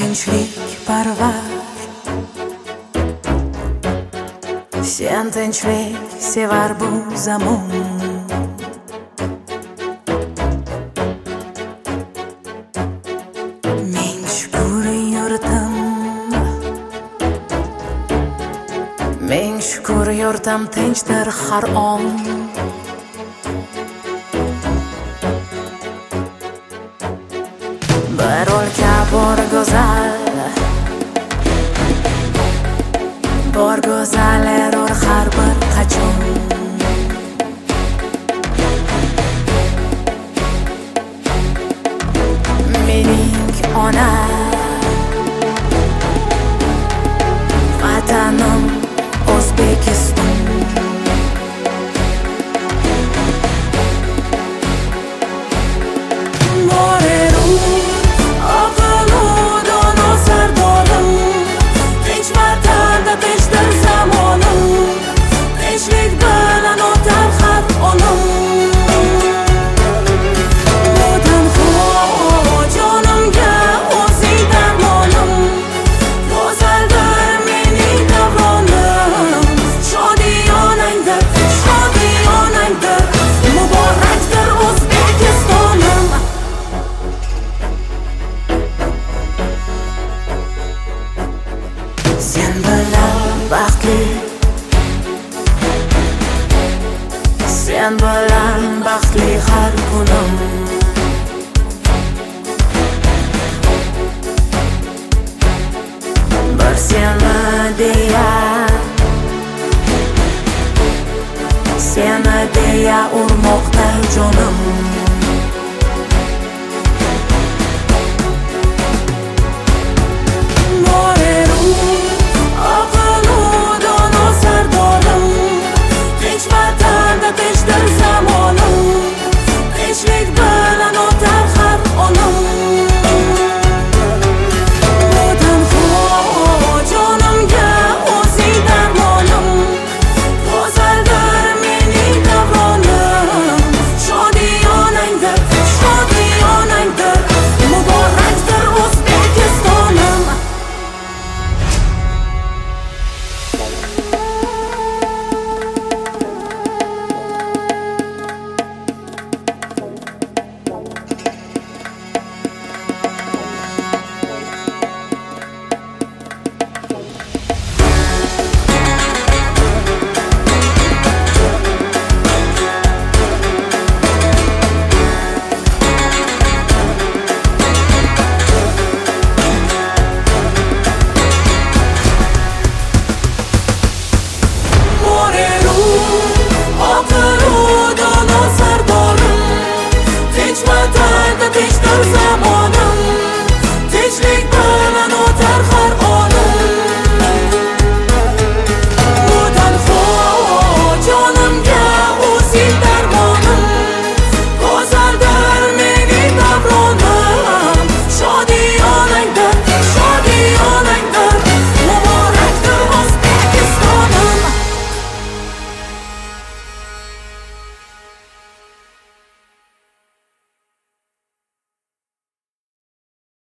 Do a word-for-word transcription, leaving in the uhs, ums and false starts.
tinchlik parvar, sen tinchlik sevar bu zamon. Ming shukur yurtim, ming shukur yurtim tinchdir har on. Bir o'lka bor go'zal, bor go'zal erur har bir qachon. Mening ona vatanim O'zbekiston. Sen bilan baxtli, sen bilan baxtli har kunim. Bir seni deya, seni deya urmoqda jonim.